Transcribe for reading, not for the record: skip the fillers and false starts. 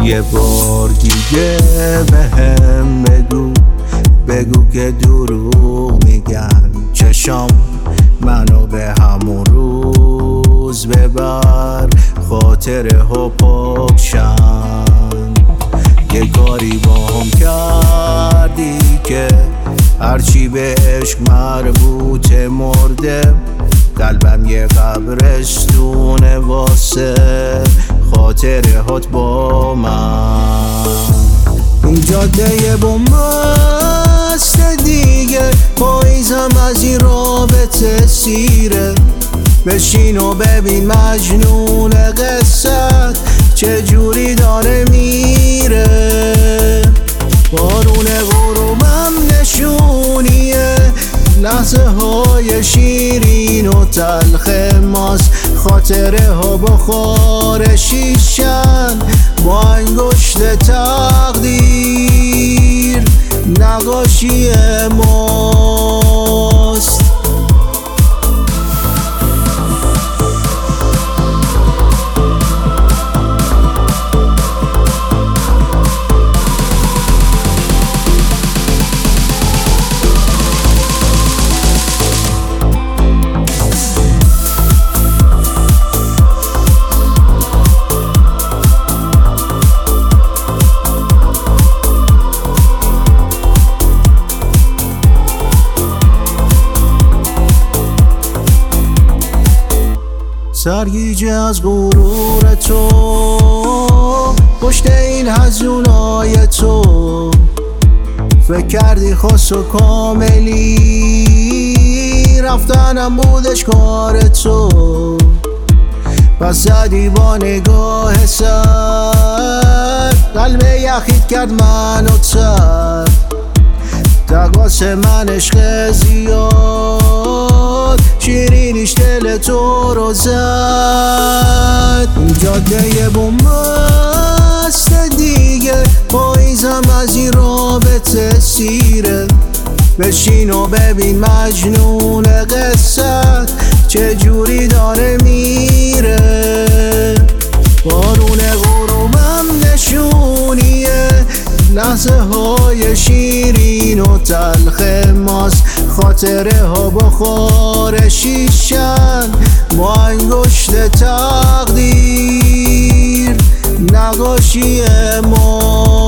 یه بار دیگه بهم بگو که دروغ میگن چشام منو به همون روز ببر، خاطره ها پاکشن. یه کاری با هم کردی که هرچی به عشق مربوطه مرده. قلبم یه قبرستونه واسه خاطره هات با من. این جاده یه بومبست دیگه، پاییزم از این رابطه سیره. بشین و ببین مجنون قصت چجوری داره میره. بارون غروبم نشونیه لحظه های شیرین و تلخ ماست. خاطره ها بخار شیشن با انگشت تقدیر نقاشی ماست. سرگیجه از غرور تو پشت این هزونای تو. فکر کردی خاص و کاملی رفتنم بودش کار تو. پس زدی با نگاه سر قلب یخید کرد منو تر. تقاس من عشق زیاد شیرینیش دل تو رو زد. این جاده یه بومبست دیگه، پاییزم از این رابطه سیره. بشین و ببین مجنون قصت چجوری داره میره. بارون غروبم نشونیه لحظه های شیرین و تلخ ماست. خاطره ها بخار شیشن با انگشت تقدیر نقاشی ما.